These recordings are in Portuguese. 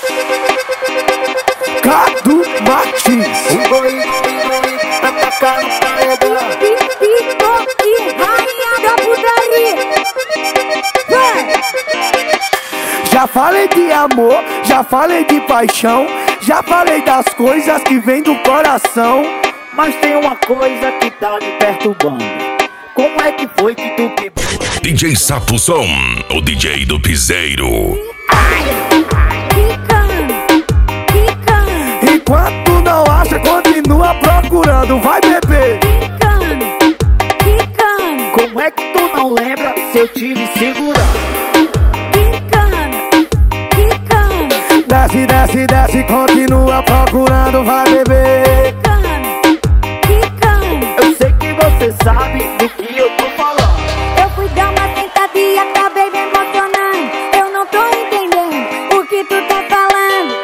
Cadu Martins, O boi tá tacando paredão. Rainha da putaria. já falei de amor, já falei de paixão, já falei das coisas que vêm do coração. Mas tem uma coisa que tá me perturbando. Como é que foi que tu quebrou? DJ Sapo Som, o DJ do piseiro. Enquanto não acha, continua procurando, vai beber. Como é que tu não lembra se eu tive segurando? Desce, desce, desce, continua procurando, vai beber. Eu sei que você sabe do que eu tô falando. Eu fui dar uma sentada e acabei me emocionando. Eu não tô entendendo o que tu tá falando.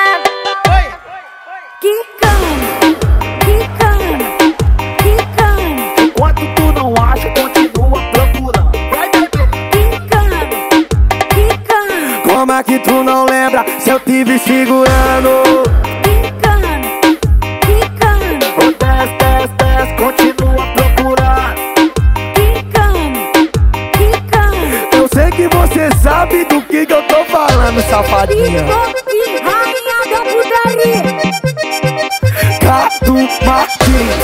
Quicando. Enquanto tu não acha, continua procurando. Vai beber. Quicando. Como é que tu não lembra se eu tive segurando? Oh, desce, desce, desce, continua procurando. Eu sei que você sabe do que eu tô falando, safadinha. Rainha da putaria. Cadu Martins.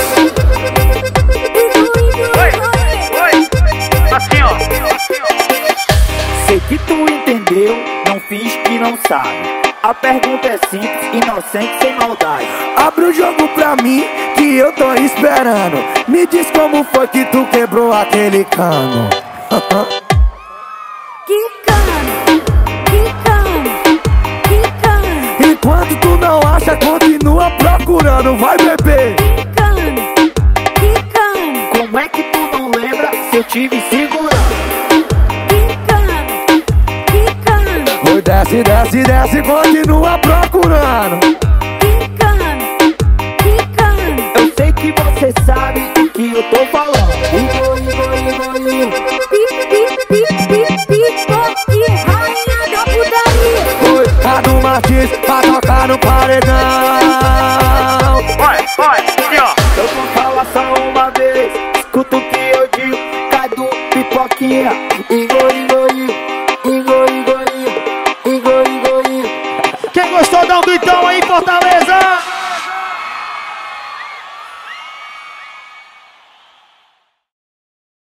Assim, ó. Sei que tu entendeu, não finge que não sabe. A pergunta é simples, inocente, sem maldade. Abre o jogo pra mim que eu tô esperando. Me diz como foi que tu quebrou aquele cano. Enquanto tu não acha, continua procurando, vai beber. Como é que tu não lembra se eu tive segurando? Oi, desce, desce, desce, continua procurando. Eu sei que você sabe do que eu tô falando. Oi, Cadu Martins, pra tocar no paredão. Vai, assim, ó. Eu vou falar só uma vez. Escuta o que eu digo. Cadu, pipoquinha.